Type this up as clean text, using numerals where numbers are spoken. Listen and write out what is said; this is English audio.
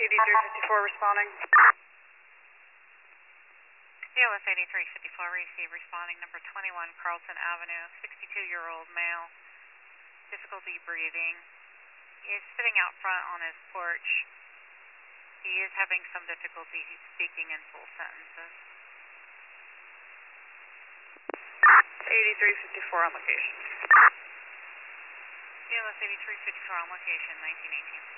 8354 responding. COS 8354, receive responding number 21 Carlton Avenue, 62-year-old male, difficulty breathing. He is sitting out front on his porch. He is having some difficulty speaking in full sentences. 8354 on location. COS 8354 on location, 1918.